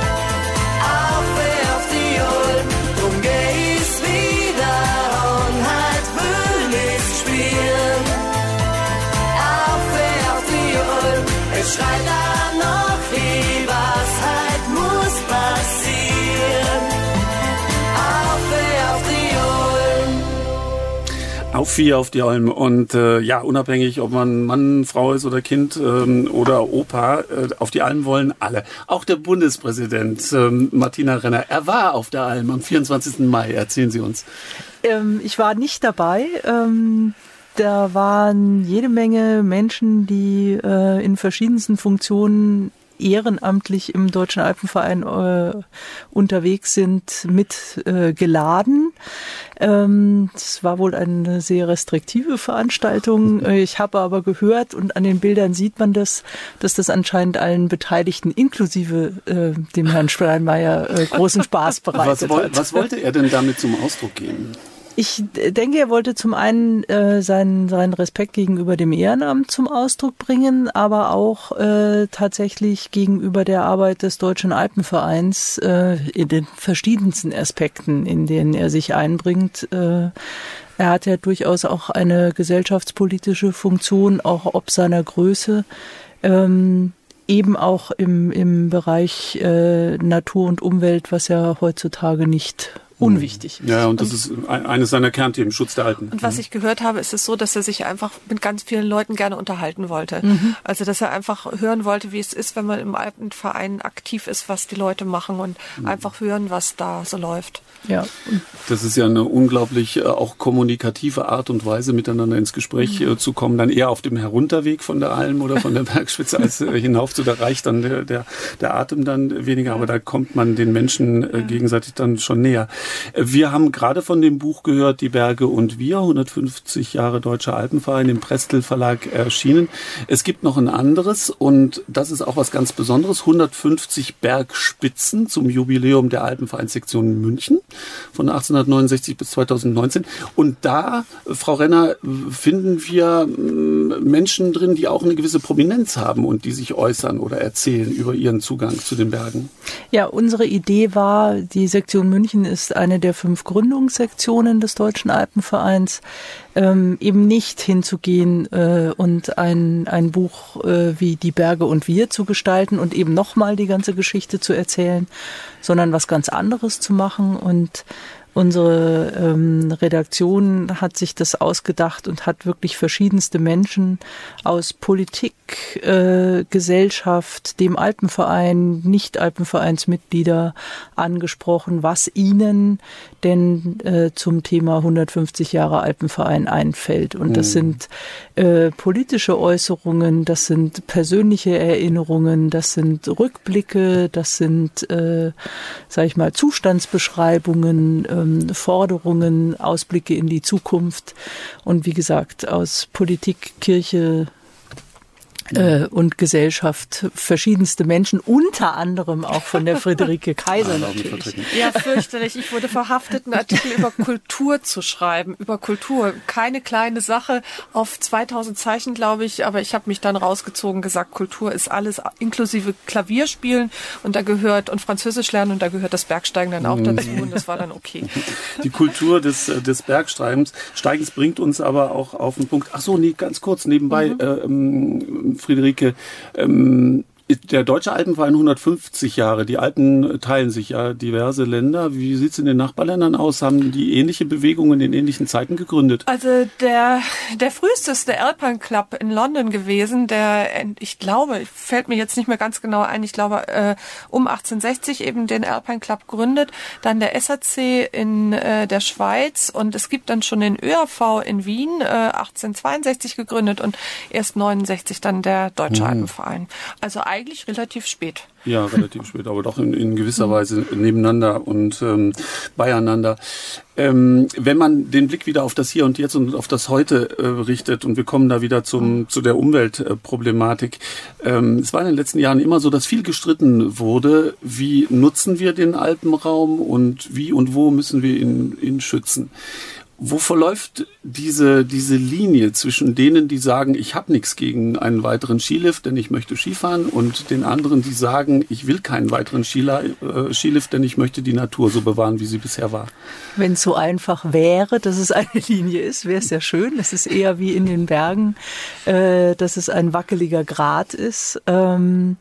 Auf, auf die Alm, drum geh ich's wieder und halt will ich's spielen. Auf, auf die Alm, es schreit da noch, ich was halt muss passieren. Auf, auf die Alm. Auf wie auf die Alm. Und äh, ja, unabhängig, ob man Mann, Frau ist oder Kind ähm, oder Opa, äh, auf die Alm wollen alle. Auch der Bundespräsident ähm, Martina Renner, er war auf der Alm am vierundzwanzigsten Mai. Erzählen Sie uns. Ähm, ich war nicht dabei. Ähm, da waren jede Menge Menschen, die äh, in verschiedensten Funktionen ehrenamtlich im Deutschen Alpenverein äh, unterwegs sind, mit äh, geladen. Ähm, das war wohl eine sehr restriktive Veranstaltung. Äh, ich habe aber gehört, und an den Bildern sieht man das, dass das anscheinend allen Beteiligten, inklusive äh, dem Herrn Steinmeier, äh, großen Spaß bereitet Was, woll, hat. was wollte er denn damit zum Ausdruck geben? Ich denke, er wollte zum einen äh, seinen, seinen Respekt gegenüber dem Ehrenamt zum Ausdruck bringen, aber auch äh, tatsächlich gegenüber der Arbeit des Deutschen Alpenvereins äh, in den verschiedensten Aspekten, in denen er sich einbringt. Äh, er hat ja durchaus auch eine gesellschaftspolitische Funktion, auch ob seiner Größe. Ähm, Eben auch im, im Bereich äh, Natur und Umwelt, was ja heutzutage nicht unwichtig. Ja, und das ist eines seiner Kernthemen, Schutz der Alten. Und was ich gehört habe, ist es so, dass er sich einfach mit ganz vielen Leuten gerne unterhalten wollte. Mhm. Also, dass er einfach hören wollte, wie es ist, wenn man im Alpenverein aktiv ist, was die Leute machen und mhm. einfach hören, was da so läuft. Ja. Das ist ja eine unglaublich äh, auch kommunikative Art und Weise, miteinander ins Gespräch äh, zu kommen. Dann eher auf dem Herunterweg von der Alm oder von der Bergspitze als äh, hinauf zu, da reicht dann der, der, der Atem dann weniger, aber da kommt man den Menschen äh, gegenseitig dann schon näher. Wir haben gerade von dem Buch gehört, Die Berge und wir, hundertfünfzig Jahre Deutscher Alpenverein, im Prestel Verlag erschienen. Es gibt noch ein anderes und das ist auch was ganz Besonderes, hundertfünfzig Bergspitzen zum Jubiläum der Alpenvereinssektion München von achtzehnhundertneunundsechzig bis zweitausendneunzehn. Und da, Frau Renner, finden wir Menschen drin, die auch eine gewisse Prominenz haben und die sich äußern oder erzählen über ihren Zugang zu den Bergen. Ja, unsere Idee war, die Sektion München ist eine der fünf Gründungssektionen des Deutschen Alpenvereins, ähm, eben nicht hinzugehen äh, und ein, ein Buch äh, wie Die Berge und wir zu gestalten und eben nochmal die ganze Geschichte zu erzählen, sondern was ganz anderes zu machen. Und unsere ähm, Redaktion hat sich das ausgedacht und hat wirklich verschiedenste Menschen aus Politik, äh, Gesellschaft, dem Alpenverein, Nicht-Alpenvereinsmitglieder angesprochen, was ihnen denn äh, zum Thema hundertfünfzig Jahre Alpenverein einfällt. Und das mhm. sind äh, politische Äußerungen, das sind persönliche Erinnerungen, das sind Rückblicke, das sind, äh, sag ich mal, Zustandsbeschreibungen, äh, Forderungen, Ausblicke in die Zukunft und wie gesagt aus Politik, Kirche äh, und Gesellschaft verschiedenste Menschen, unter anderem auch von der Friederike Kaiser natürlich. Ja, fürchterlich. Ich wurde verhaftet, einen Artikel über Kultur zu schreiben, über Kultur. Keine kleine Sache, auf zweitausend Zeichen, glaube ich, aber ich habe mich dann rausgezogen, gesagt, Kultur ist alles, inklusive Klavierspielen und da gehört, und Französisch lernen und da gehört das Bergsteigen dann auch dazu und das war dann okay. Die Kultur des, des Bergsteigens Steigens bringt uns aber auch auf den Punkt, ach so, nee, ganz kurz nebenbei, mhm. ähm, Friederike, ähm, der Deutsche Alpenverein hundertfünfzig Jahre, die Alpen teilen sich ja diverse Länder. Wie sieht es in den Nachbarländern aus? Haben die ähnliche Bewegungen in ähnlichen Zeiten gegründet? Also der der früheste ist der Alpine Club in London gewesen, der, ich glaube, fällt mir jetzt nicht mehr ganz genau ein, ich glaube äh, um achtzehnhundertsechzig eben den Alpine Club gründet, dann der S A C in äh, der Schweiz und es gibt dann schon den Ö A V in Wien, äh, achtzehnhundertzweiundsechzig gegründet und erst neunundsechzig dann der Deutsche hm. Alpenverein. Also eigentlich relativ spät. Ja, relativ spät, aber doch in, in gewisser Weise nebeneinander und ähm, beieinander. Ähm, wenn man den Blick wieder auf das Hier und Jetzt und auf das Heute äh, richtet und wir kommen da wieder zum zu der Umweltproblematik. Ähm, es war in den letzten Jahren immer so, dass viel gestritten wurde, wie nutzen wir den Alpenraum und wie und wo müssen wir ihn, ihn schützen. Wo verläuft diese diese Linie zwischen denen, die sagen, ich habe nichts gegen einen weiteren Skilift, denn ich möchte Skifahren, und den anderen, die sagen, ich will keinen weiteren Skila- äh, Skilift, denn ich möchte die Natur so bewahren, wie sie bisher war? Wenn es so einfach wäre, dass es eine Linie ist, wäre es ja schön. Es ist eher wie in den Bergen, äh, dass es ein wackeliger Grat ist. Ähm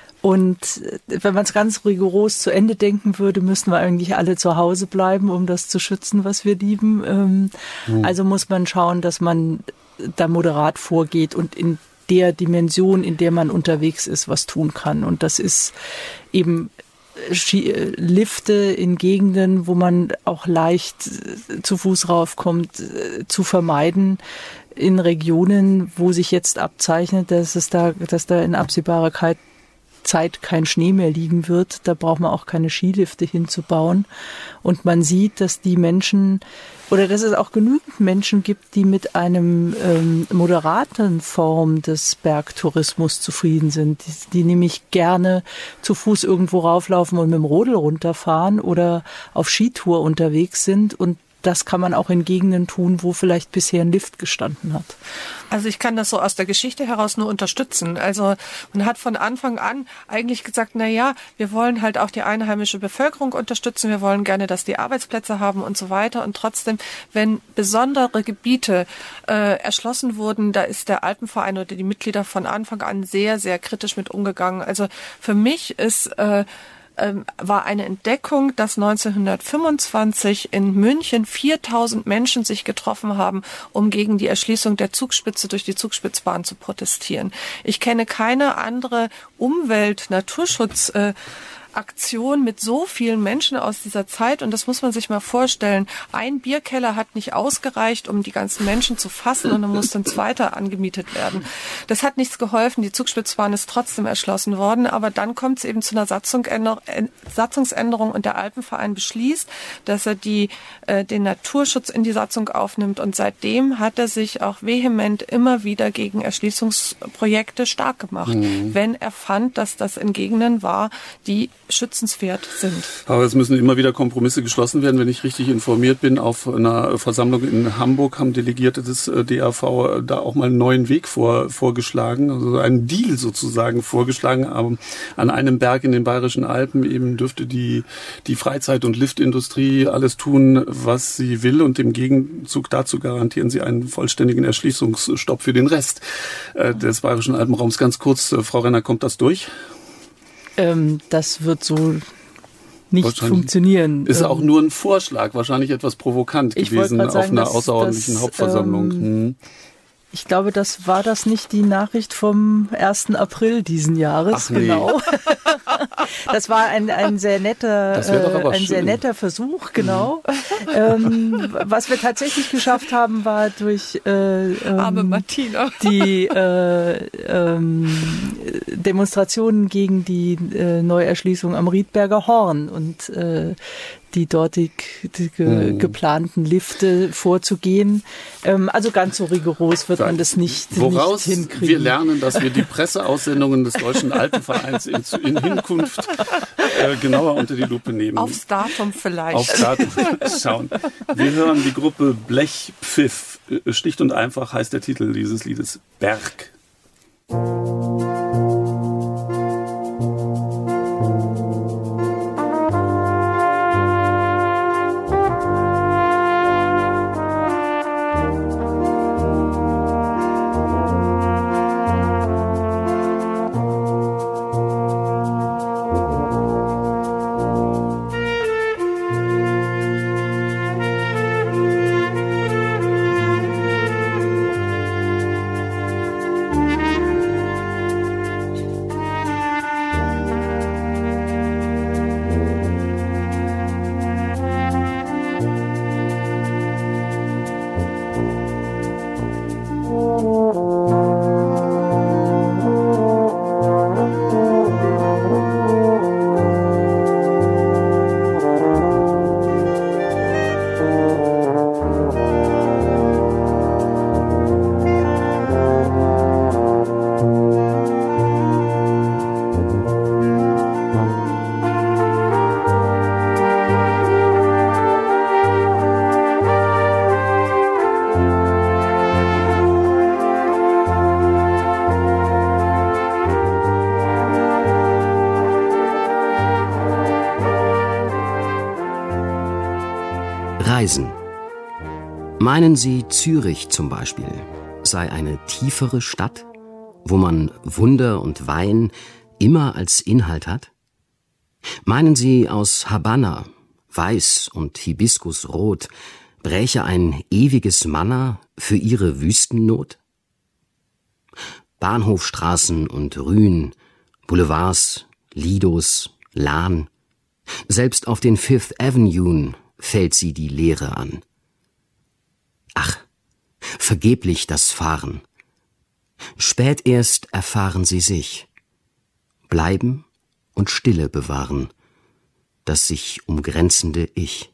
Und wenn man es ganz rigoros zu Ende denken würde, müssten wir eigentlich alle zu Hause bleiben, um das zu schützen, was wir lieben. Ähm, mhm. Also muss man schauen, dass man da moderat vorgeht und in der Dimension, in der man unterwegs ist, was tun kann. Und das ist eben Lifte in Gegenden, wo man auch leicht zu Fuß raufkommt, zu vermeiden. In Regionen, wo sich jetzt abzeichnet, dass es da, dass da in absehbarer Zeit kein Schnee mehr liegen wird, da braucht man auch keine Skilifte hinzubauen. Und man sieht, dass die Menschen, oder dass es auch genügend Menschen gibt, die mit einem ähm, moderaten Form des Bergtourismus zufrieden sind, die, die nämlich gerne zu Fuß irgendwo rauflaufen und mit dem Rodel runterfahren oder auf Skitour unterwegs sind, und das kann man auch in Gegenden tun, wo vielleicht bisher ein Lift gestanden hat. Also ich kann das so aus der Geschichte heraus nur unterstützen. Also man hat von Anfang an eigentlich gesagt, na ja, wir wollen halt auch die einheimische Bevölkerung unterstützen, wir wollen gerne, dass die Arbeitsplätze haben und so weiter. Und trotzdem, wenn besondere Gebiete äh, erschlossen wurden, da ist der Alpenverein oder die Mitglieder von Anfang an sehr, sehr kritisch mit umgegangen. Also für mich ist äh, ähm, war eine Entdeckung, dass neunzehnhundertfünfundzwanzig in München viertausend Menschen sich getroffen haben, um gegen die Erschließung der Zugspitze durch die Zugspitzbahn zu protestieren. Ich kenne keine andere Umwelt-, Naturschutz- äh, Aktion mit so vielen Menschen aus dieser Zeit, und das muss man sich mal vorstellen. Ein Bierkeller hat nicht ausgereicht, um die ganzen Menschen zu fassen, und dann musste ein zweiter angemietet werden. Das hat nichts geholfen, die Zugspitzbahn ist trotzdem erschlossen worden, aber dann kommt es eben zu einer Satzungsänderung und der Alpenverein beschließt, dass er die, äh, den Naturschutz in die Satzung aufnimmt, und seitdem hat er sich auch vehement immer wieder gegen Erschließungsprojekte stark gemacht, mhm. wenn er fand, dass das in Gegenden war, die schützenswert sind. Aber es müssen immer wieder Kompromisse geschlossen werden. Wenn ich richtig informiert bin, auf einer Versammlung in Hamburg haben Delegierte des D A V da auch mal einen neuen Weg vor, vorgeschlagen, also einen Deal sozusagen vorgeschlagen. Aber an einem Berg in den Bayerischen Alpen eben dürfte die, die Freizeit- und Liftindustrie alles tun, was sie will, und im Gegenzug dazu garantieren sie einen vollständigen Erschließungsstopp für den Rest äh, des Bayerischen Alpenraums. Ganz kurz, äh, Frau Renner, kommt das durch? Ähm, das wird so nicht funktionieren. Ist auch nur ein Vorschlag, wahrscheinlich etwas provokant gewesen auf sagen, einer dass, außerordentlichen dass, Hauptversammlung. Ähm, hm. Ich glaube, das war das nicht die Nachricht vom ersten April diesen Jahres. Ach, nee. Genau. Das war ein, ein sehr netter, äh, ein schön. sehr netter Versuch, genau. Mhm. Ähm, was wir tatsächlich geschafft haben, war durch äh, ähm, Arme Martina. die äh, ähm, Demonstrationen gegen die äh, Neuerschließung am Riedberger Horn und äh, die dortig die ge, hm. geplanten Lifte vorzugehen. Ähm, also ganz so rigoros wird man das nicht, Woraus nicht hinkriegen. Wir lernen, dass wir die Presseaussendungen des Deutschen Alpenvereins in, in Hinkunft äh, genauer unter die Lupe nehmen. Aufs Datum vielleicht. Aufs Datum schauen. Wir hören die Gruppe Blechpfiff. Schlicht und einfach heißt der Titel dieses Liedes Berg. Reisen. Meinen Sie, Zürich zum Beispiel sei eine tiefere Stadt, wo man Wunder und Wein immer als Inhalt hat? Meinen Sie, aus Havanna, Weiß und Hibiskusrot, bräche ein ewiges Manna für Ihre Wüstennot? Bahnhofstraßen und Rühen, Boulevards, Lidos, Lahn, selbst auf den Fifth Avenue fällt sie die Leere an. Ach, vergeblich das Fahren. Spät erst erfahren sie sich. Bleiben und Stille bewahren, das sich umgrenzende Ich.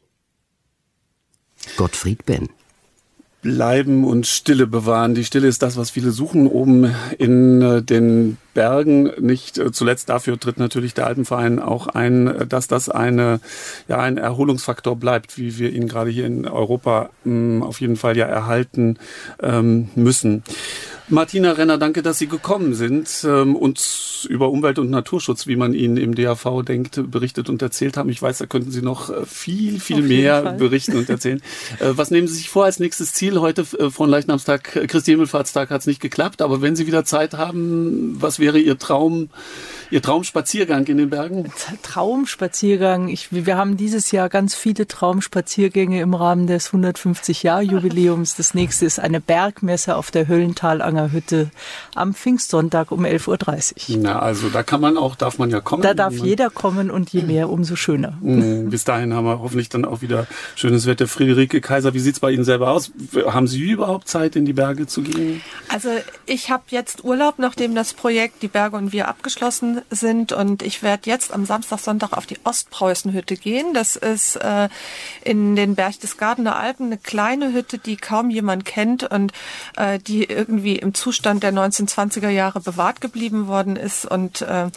Gottfried Benn. Bleiben und Stille bewahren. Die Stille ist das, was viele suchen oben in äh, den Bergen. Nicht äh, zuletzt dafür tritt natürlich der Alpenverein auch ein, äh, dass das eine, ja, ein Erholungsfaktor bleibt, wie wir ihn gerade hier in Europa mh, auf jeden Fall ja erhalten ähm, müssen. Martina Renner, danke, dass Sie gekommen sind, ähm, uns über Umwelt- und Naturschutz, wie man ihn im D A V denkt, berichtet und erzählt haben. Ich weiß, da könnten Sie noch äh, viel, viel mehr Fall. berichten und erzählen. äh, was nehmen Sie sich vor als nächstes Ziel? Heute, äh, Fronleichnamstag, äh, Christi Himmelfahrtstag, hat es nicht geklappt, aber wenn Sie wieder Zeit haben, was wäre Ihr Traum, Ihr Traumspaziergang in den Bergen? Traumspaziergang. Ich, wir haben dieses Jahr ganz viele Traumspaziergänge im Rahmen des hundertfünfzig-Jahr-Jubiläums. Das nächste ist eine Bergmesse auf der Höllentalanger Hütte am Pfingstsonntag um elf Uhr dreißig. Na, also da kann man auch, darf man ja kommen. Da darf jeder kommen und je mehr, umso schöner. Bis dahin haben wir hoffentlich dann auch wieder schönes Wetter. Friederike Kaiser, wie sieht es bei Ihnen selber aus? Haben Sie überhaupt Zeit, in die Berge zu gehen? Also ich habe jetzt Urlaub, nachdem das Projekt Die Berge und wir abgeschlossen sind, und ich werde jetzt am Samstag, Sonntag auf die Ostpreußenhütte gehen. Das ist äh, in den Berchtesgadener Alpen eine kleine Hütte, die kaum jemand kennt und äh, die irgendwie im Zustand der neunzehnhundertzwanziger Jahre bewahrt geblieben worden ist, und äh,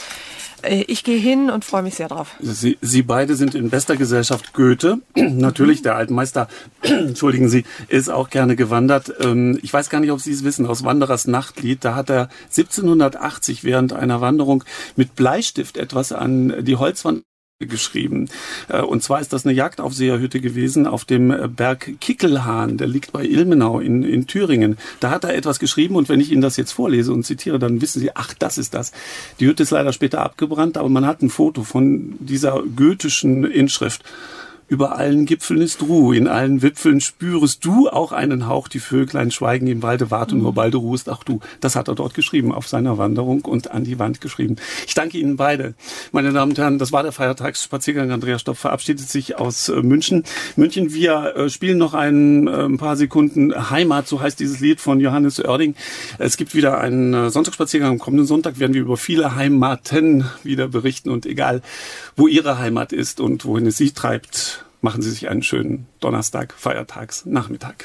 ich gehe hin und freue mich sehr drauf. Sie, Sie beide sind in bester Gesellschaft. Goethe, natürlich der Altmeister, entschuldigen Sie, ist auch gerne gewandert. Ich weiß gar nicht, ob Sie es wissen, aus Wanderers Nachtlied, da hat er siebzehnhundertachtzig während einer Wanderung mit Bleistift etwas an die Holzwand geschrieben. Und zwar ist das eine Jagdaufseherhütte gewesen auf dem Berg Kickelhahn, der liegt bei Ilmenau in, in Thüringen. Da hat er etwas geschrieben, und wenn ich Ihnen das jetzt vorlese und zitiere, dann wissen Sie, ach, das ist das. Die Hütte ist leider später abgebrannt, aber man hat ein Foto von dieser goethischen Inschrift. Über allen Gipfeln ist Ruhe, in allen Wipfeln spürest du auch einen Hauch, die Vöglein schweigen im Walde, warte nur, bald ruhest auch du. Das hat er dort geschrieben, auf seiner Wanderung und an die Wand geschrieben. Ich danke Ihnen beide. Meine Damen und Herren, das war der Feiertagsspaziergang. Andreas Stopp verabschiedet sich aus äh, München. München, wir äh, spielen noch ein, äh, ein paar Sekunden Heimat, so heißt dieses Lied von Johannes Oerding. Es gibt wieder einen äh, Sonntagsspaziergang. Am kommenden Sonntag werden wir über viele Heimaten wieder berichten, und egal, wo Ihre Heimat ist und wohin es Sie treibt, machen Sie sich einen schönen Donnerstag, Feiertagsnachmittag.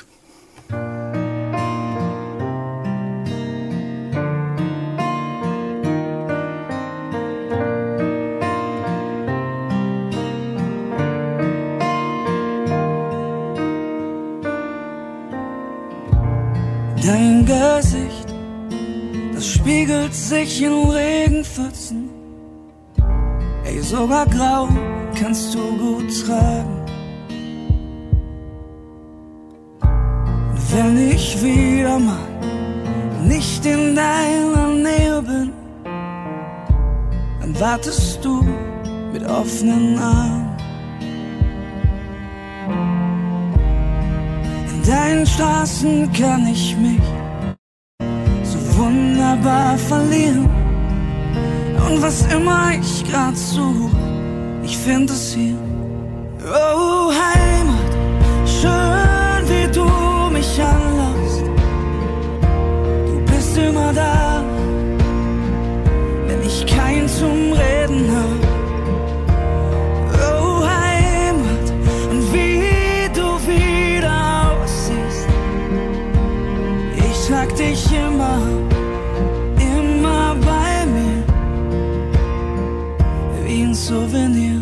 Dein Gesicht, das spiegelt sich in Regenpfützen. Ey, sogar grau kannst du gut tragen. Wenn ich wieder mal nicht in deiner Nähe bin, dann wartest du mit offenen Armen. In deinen Straßen kann ich mich so wunderbar verlieren. Und was immer ich grad suche, ich find es hier. Oh, Heimat, schön wie du mich anlässt. Du bist immer da, wenn ich keinen zum Reden hab. Oh, Heimat, und wie du wieder aussiehst. Ich trag dich immer, immer bei mir, wie ein Souvenir.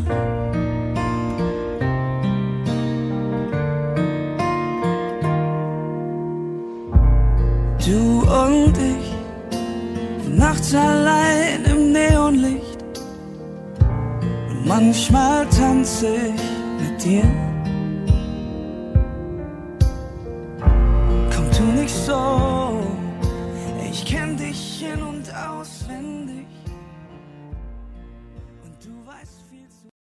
Du und ich, nachts allein im Neonlicht. Und manchmal tanze ich mit dir. Komm, tu nicht so, ich kenn dich in- und auswendig.